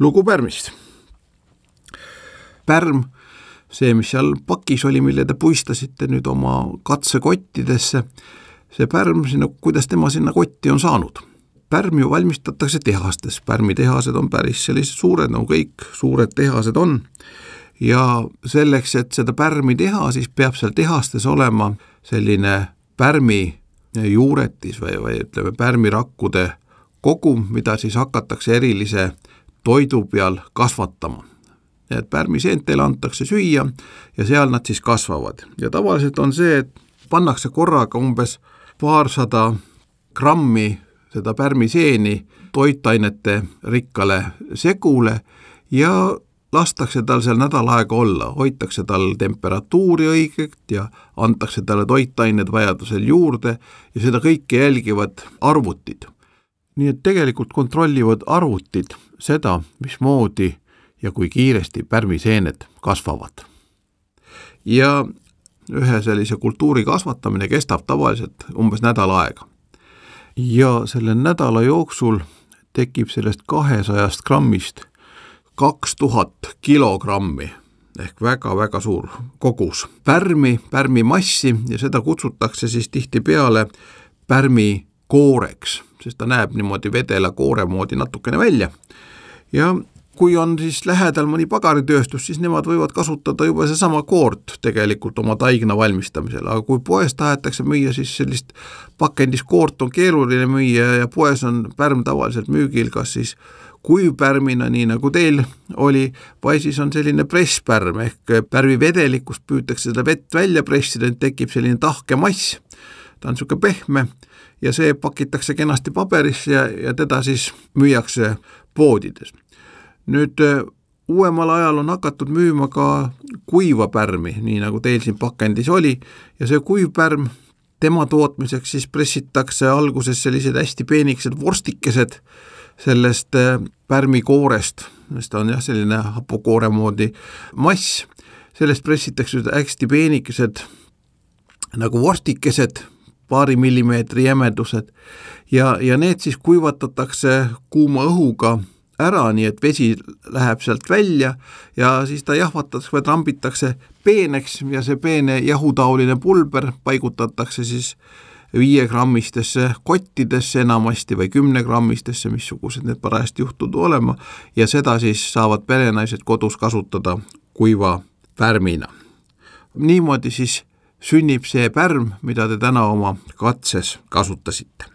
lugu pärmist. Pärm, see, mis seal pakis oli, mille te puistasite nüüd oma katsekottidesse, see pärm, kuidas tema sinna kotti on saanud. Pärm ju valmistatakse tehastes, pärmitehased on päris sellised suured, nagu kõik suured tehased on, ja selleks, et seda pärmi teha, siis peab seal tehastes olema selline pärmi juuretis või ütleme pärmirakkude kogum, mida siis hakatakse erilise toidu peal kasvatama. Et pärmiseentele antakse süüa ja seal nad siis kasvavad. Ja tavaliselt on see, et pannakse korraga umbes paarsada grammi seda pärmiseeni toitainete rikkale segule ja lastakse tal seal nädal aega olla, hoitakse tal temperatuuri õigelt ja antakse talle toitained vajadusel juurde ja seda kõike jälgivad arvutid. Nii et tegelikult kontrollivad arvutid seda, mismoodi ja kui kiiresti pärmiseened kasvavad. Ja ühe sellise kultuuri kasvatamine kestab tavaliselt umbes nädal aega. Ja selle nädala jooksul tekib sellest 200 grammist 2000 kilogrammi ehk väga-väga suur kogus pärmi massi ja seda kutsutakse siis tihtipeale pärmi kooreks, sest ta näeb niimoodi vedela koore moodi natukene välja. Ja kui on siis lähedal mõni pagaritööstus, siis nemad võivad kasutada juba seesama koort tegelikult oma taigna valmistamisel, aga kui poes tahetakse müüa, siis sellist pakendiskoort on keeruline müüa ja poes on pärm tavaliselt müügil, kas siis kuivpärmina, nii nagu teil oli, või siis on selline presspärm ehk pärmi vedelikust püütakse seda vett välja pressida, tekib selline tahke mass, ta on niisugune pehme ja see pakitakse kenasti paberisse ja teda siis müüakse poodides. Nüüd uuemal ajal on hakatud müüma ka kuiva pärmi, nii nagu teil siin pakendis oli, ja see kuivpärm, tema tootmiseks siis pressitakse alguses sellised hästi peenikesed vorstikesed sellest pärmikoorest, sest ta on jah selline hapukoore moodi mass, sellest pressitakse hästi peenikesed nagu vorstikesed, paari millimeetri jämedused ja need siis kuivatatakse kuuma õhuga ära, nii et vesi läheb sealt välja ja siis ta jahvatatakse või trambitakse peeneks ja see peene jahutauline pulber paigutatakse siis 5-grammistesse kottidesse enamasti või 10-grammistesse, missugused need parajasti juhtud olema ja seda siis saavad perenaised kodus kasutada kuiva pärmina. Niimoodi siis sünnib see pärm, mida te täna oma katses kasutasite.